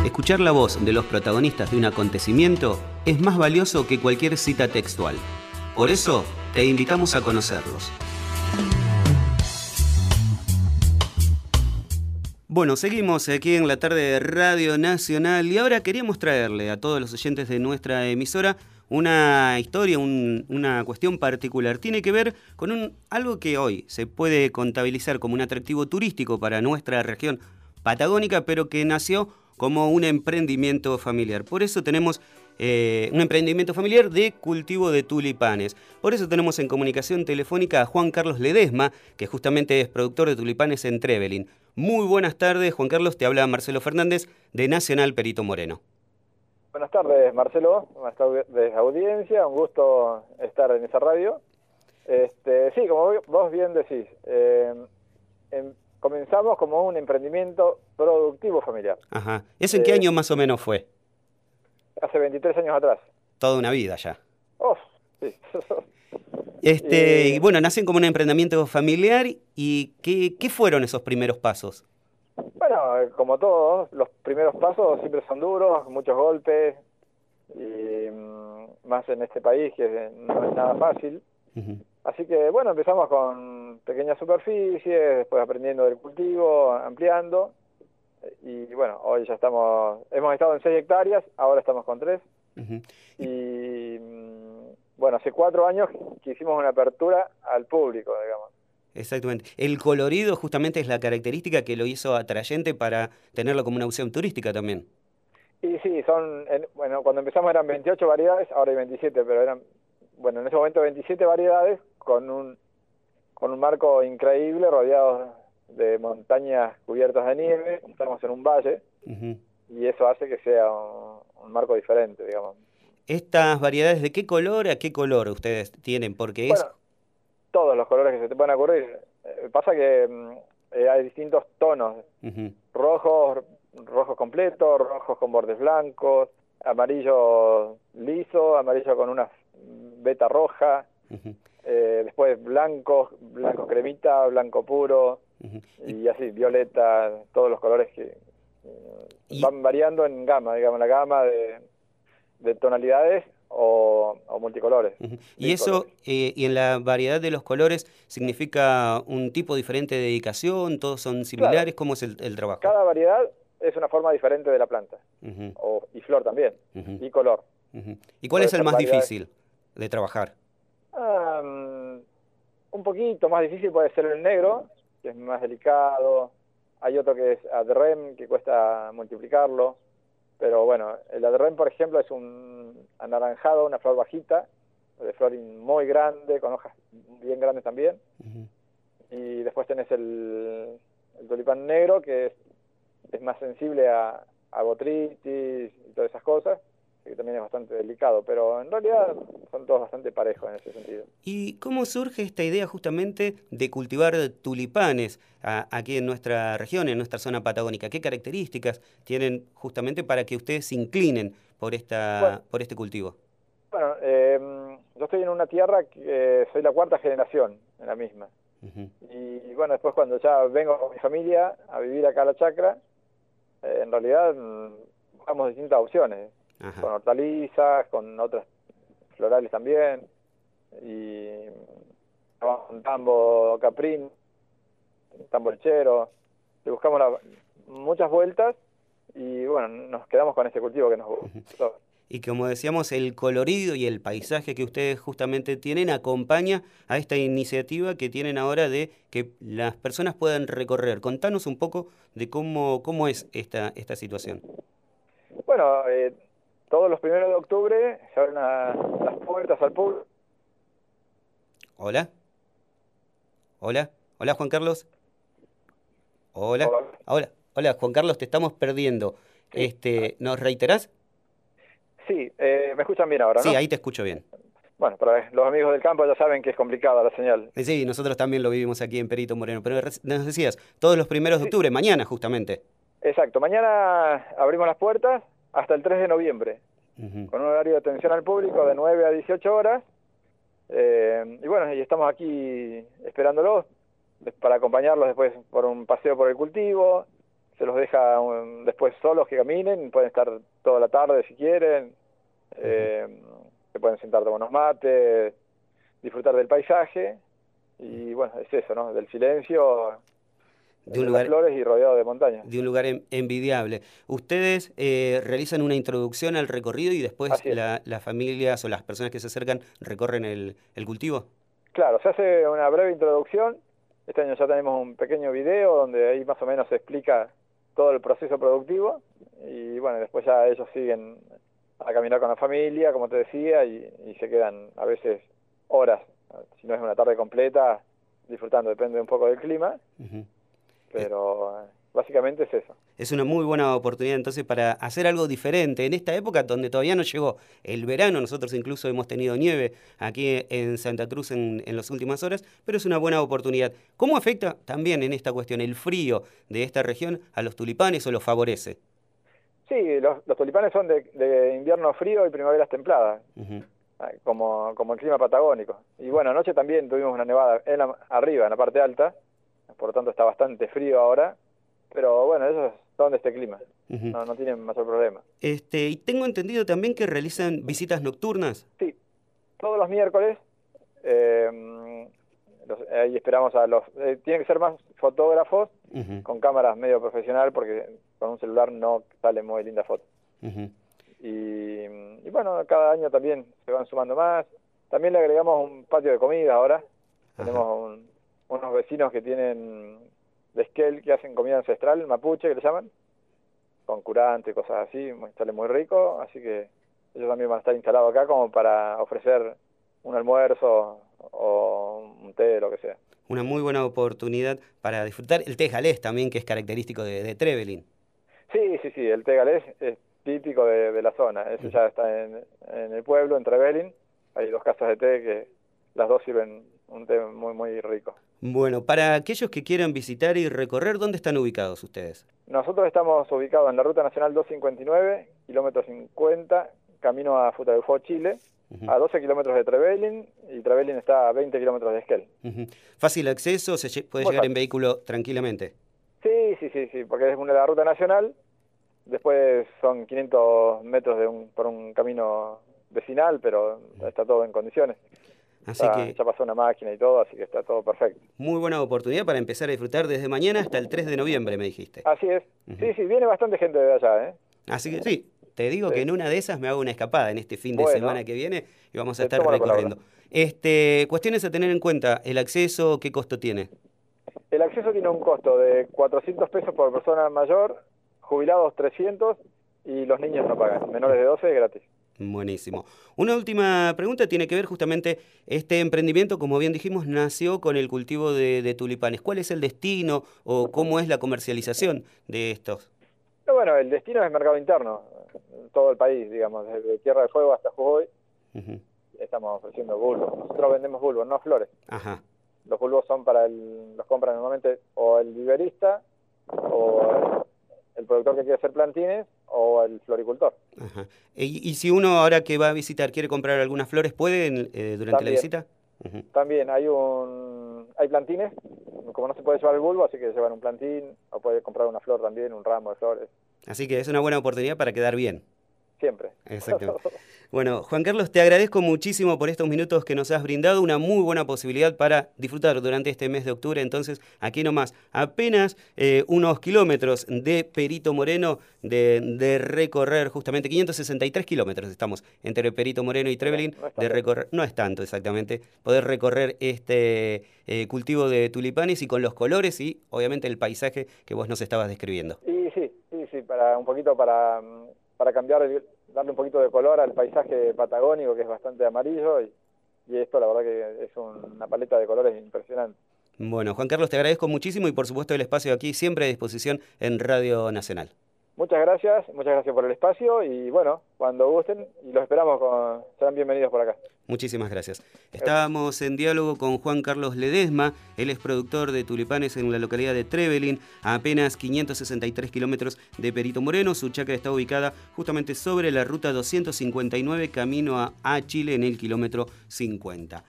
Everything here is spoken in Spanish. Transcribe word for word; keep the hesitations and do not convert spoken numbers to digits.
Escuchar la voz de los protagonistas de un acontecimiento es más valioso que cualquier cita textual. Por eso, te invitamos a conocerlos. Bueno, seguimos aquí en la tarde de Radio Nacional y ahora queríamos traerle a todos los oyentes de nuestra emisora una historia, un, una cuestión particular. Tiene que ver con un, algo que hoy se puede contabilizar como un atractivo turístico para nuestra región patagónica, pero que nació como un emprendimiento familiar. Por eso tenemos eh, un emprendimiento familiar de cultivo de tulipanes. Por eso tenemos en comunicación telefónica a Juan Carlos Ledesma, que justamente es productor de tulipanes en Trevelin. Muy buenas tardes, Juan Carlos, te habla Marcelo Fernández de Nacional Perito Moreno. Buenas tardes, Marcelo, buenas tardes de audiencia, un gusto estar en esa radio. Este, sí, como vos bien decís, eh, en, comenzamos como un emprendimiento productivo familiar. Ajá. ¿Eso en qué eh, año más o menos fue? Hace veintitrés años atrás. Toda una vida ya. Oh, sí. Este, y, y bueno, nacen como un emprendimiento familiar y ¿qué, qué fueron esos primeros pasos? Bueno, como todos, los primeros pasos siempre son duros, muchos golpes, y mmm, más en este país que no es nada fácil. Uh-huh. Así que bueno, empezamos con pequeñas superficies, después aprendiendo del cultivo, ampliando, y bueno, hoy ya estamos, hemos estado en seis hectáreas, ahora estamos con tres, uh-huh. y mmm, bueno, hace cuatro años que hicimos una apertura al público, digamos. Exactamente. El colorido justamente es la característica que lo hizo atrayente para tenerlo como una opción turística también. Y sí, son, bueno, cuando empezamos eran veintiocho variedades, ahora hay veintisiete, pero eran, bueno, en ese momento veintisiete variedades con un, con un marco increíble, rodeados de montañas cubiertas de nieve, estamos en un valle, uh-huh. y eso hace que sea un, un marco diferente, digamos. ¿Estas variedades de qué color a qué color ustedes tienen? Porque bueno, es... todos los colores que se te puedan ocurrir. Eh, pasa que eh, hay distintos tonos, uh-huh. rojos, rojos completos, rojos con bordes blancos, amarillo liso, amarillo con una veta roja, uh-huh. eh, después blancos, blanco cremita, blanco puro, uh-huh. y así, violeta, todos los colores que eh, ¿Y? van variando en gama, digamos, la gama de, de tonalidades o, o multicolores. Uh-huh. Y eso, eh, y en la variedad de los colores, ¿significa un tipo diferente de dedicación? ¿Todos son similares? Claro. ¿Cómo es el, el trabajo? Cada variedad es una forma diferente de la planta, uh-huh. o, y flor también, uh-huh. y color. Uh-huh. ¿Y cuál Puede es el más variedades... difícil de trabajar? Um, un poquito más difícil puede ser el negro, que es más delicado. Hay otro que es adrem, que cuesta multiplicarlo. Pero bueno, el adrem, por ejemplo, es un anaranjado, una flor bajita, de flor muy grande, con hojas bien grandes también. Uh-huh. Y después tenés el, el tulipán negro, que es, es más sensible a, a botritis y todas esas cosas, que también es bastante delicado, pero en realidad son todos bastante parejos en ese sentido. ¿Y cómo surge esta idea justamente de cultivar tulipanes a, aquí en nuestra región, en nuestra zona patagónica? ¿Qué características tienen justamente para que ustedes se inclinen por esta bueno, por este cultivo? Bueno, eh, yo estoy en una tierra que eh, soy la cuarta generación en la misma. Uh-huh. Y, y bueno, después cuando ya vengo con mi familia a vivir acá a la chacra, eh, en realidad buscamos distintas opciones. Ajá. Con hortalizas, con otras florales también, y con tambo caprín, tambo lechero, le buscamos la, muchas vueltas y bueno, nos quedamos con este cultivo que nos gustó. Y como decíamos, el colorido y el paisaje que ustedes justamente tienen acompaña a esta iniciativa que tienen ahora de que las personas puedan recorrer. Contanos un poco de cómo, cómo es esta, esta situación. Bueno, eh, todos los primeros de octubre se abren a, las puertas al público. Hola. Hola. Hola, Juan Carlos. Hola. Hola. Hola. Hola, Juan Carlos, te estamos perdiendo. Sí. Este, ¿nos reiterás? Sí, eh, me escuchan bien ahora, ¿no? Sí, ahí te escucho bien. Bueno, para los amigos del campo ya saben que es complicada la señal. Sí, nosotros también lo vivimos aquí en Perito Moreno. Pero nos decías, todos los primeros de octubre, sí. Mañana justamente. Exacto, mañana abrimos las puertas hasta el tres de noviembre, uh-huh. con un horario de atención al público de nueve a dieciocho horas. Eh, y bueno, y estamos aquí esperándolos para acompañarlos después por un paseo por el cultivo, se los deja um, después solos que caminen, pueden estar toda la tarde si quieren, eh, se pueden sentar tomar unos mates, disfrutar del paisaje, y bueno, es eso, ¿no? Del silencio, de un de lugar, las flores y rodeado de montañas. De un lugar en, envidiable. Ustedes eh, realizan una introducción al recorrido y después la, las familias o las personas que se acercan recorren el, el cultivo. Claro, se hace una breve introducción. Este año ya tenemos un pequeño video donde ahí más o menos se explica todo el proceso productivo, y bueno, después ya ellos siguen a caminar con la familia, como te decía, y, y se quedan a veces horas, si no es una tarde completa, disfrutando, depende un poco del clima. Uh-huh. Pero básicamente es eso. Es una muy buena oportunidad entonces para hacer algo diferente. En esta época donde todavía no llegó el verano, nosotros incluso hemos tenido nieve aquí en Santa Cruz en, en las últimas horas, pero es una buena oportunidad. ¿Cómo afecta también en esta cuestión el frío de esta región a los tulipanes o los favorece? Sí, los, los tulipanes son de, de invierno frío y primaveras templadas, uh-huh. como, como el clima patagónico. Y bueno, anoche también tuvimos una nevada en la, arriba, en la parte alta, por lo tanto está bastante frío ahora, pero bueno, esos son de este clima, uh-huh. no, no tienen mayor problema. Este, y tengo entendido también que realizan visitas nocturnas. Sí, todos los miércoles, eh, los, ahí esperamos a los... Eh, tienen que ser más fotógrafos, uh-huh. con cámaras medio profesional, porque con un celular no sale muy linda foto. Uh-huh. y, y bueno, cada año también se van sumando más. También le agregamos un patio de comida ahora, uh-huh. tenemos un... unos vecinos que tienen de Esquel, que hacen comida ancestral, mapuche, que le llaman, con curante y cosas así, sale muy rico, así que ellos también van a estar instalados acá como para ofrecer un almuerzo o un té, lo que sea. Una muy buena oportunidad para disfrutar el té galés también, que es característico de, de Trevelin. Sí, sí, sí, el té galés es típico de, de la zona, ese uh-huh. ya está en, en el pueblo, en Trevelin, hay dos casas de té que las dos sirven un té muy, muy rico. Bueno, para aquellos que quieran visitar y recorrer, ¿dónde están ubicados ustedes? Nosotros estamos ubicados en la Ruta Nacional doscientos cincuenta y nueve, kilómetro cincuenta, camino a Futaleufó, Chile, uh-huh. a doce kilómetros de Trevelin, y Trevelin está a veinte kilómetros de Esquel. Uh-huh. ¿Fácil acceso? ¿Se puede muy llegar fácil. En vehículo tranquilamente? Sí, sí, sí, sí, porque es una de la Ruta Nacional, después son quinientos metros de un, por un camino vecinal, pero uh-huh. está todo en condiciones. Así ya, que ya pasó una máquina y todo, así que está todo perfecto. Muy buena oportunidad para empezar a disfrutar desde mañana hasta el tres de noviembre, me dijiste. Así es. Uh-huh. Sí, sí, viene bastante gente de allá, ¿eh? Así que sí, te digo sí. que en una de esas me hago una escapada en este fin de bueno, semana que viene y vamos a estar recorriendo. Este, cuestiones a tener en cuenta, el acceso, ¿qué costo tiene? El acceso tiene un costo de cuatrocientos pesos por persona mayor, jubilados trescientos, y los niños no pagan, menores de doce es gratis. Buenísimo. Una última pregunta tiene que ver justamente, este emprendimiento, como bien dijimos, nació con el cultivo de, de tulipanes. ¿Cuál es el destino o cómo es la comercialización de estos? Bueno, el destino es el mercado interno, todo el país, digamos, desde Tierra del Fuego hasta Jujuy. Uh-huh. Estamos ofreciendo bulbos. Nosotros vendemos bulbos, no flores. Ajá. Los bulbos son para el, los compran normalmente o el viverista o el productor que quiere hacer plantines o el floricultor. Ajá. ¿Y, y si uno ahora que va a visitar quiere comprar algunas flores, puede eh, durante también, la visita? Uh-huh. También hay un hay plantines, como no se puede llevar el bulbo, así que llevan un plantín, o puede comprar una flor también, un ramo de flores. Así que es una buena oportunidad para quedar bien. Siempre. Exactamente. Bueno, Juan Carlos, te agradezco muchísimo por estos minutos que nos has brindado, una muy buena posibilidad para disfrutar durante este mes de octubre. Entonces, aquí nomás, apenas eh, unos kilómetros de Perito Moreno de, de recorrer, justamente quinientos sesenta y tres kilómetros estamos entre Perito Moreno y Trevelin, no, no de recorrer, no es tanto exactamente, poder recorrer este eh, cultivo de tulipanes y con los colores y obviamente el paisaje que vos nos estabas describiendo. Y sí, sí, sí, para un poquito para... para cambiar, darle un poquito de color al paisaje patagónico, que es bastante amarillo, y, y esto la verdad que es un, una paleta de colores impresionante. Bueno, Juan Carlos, te agradezco muchísimo y por supuesto el espacio aquí siempre a disposición en Radio Nacional. Muchas gracias, muchas gracias por el espacio y bueno, cuando gusten, y los esperamos, con, serán bienvenidos por acá. Muchísimas gracias. Estábamos en diálogo con Juan Carlos Ledesma, él es productor de tulipanes en la localidad de Trevelin, a apenas quinientos sesenta y tres kilómetros de Perito Moreno. Su chacra está ubicada justamente sobre la ruta doscientos cincuenta y nueve, camino a, a Chile en el kilómetro cincuenta.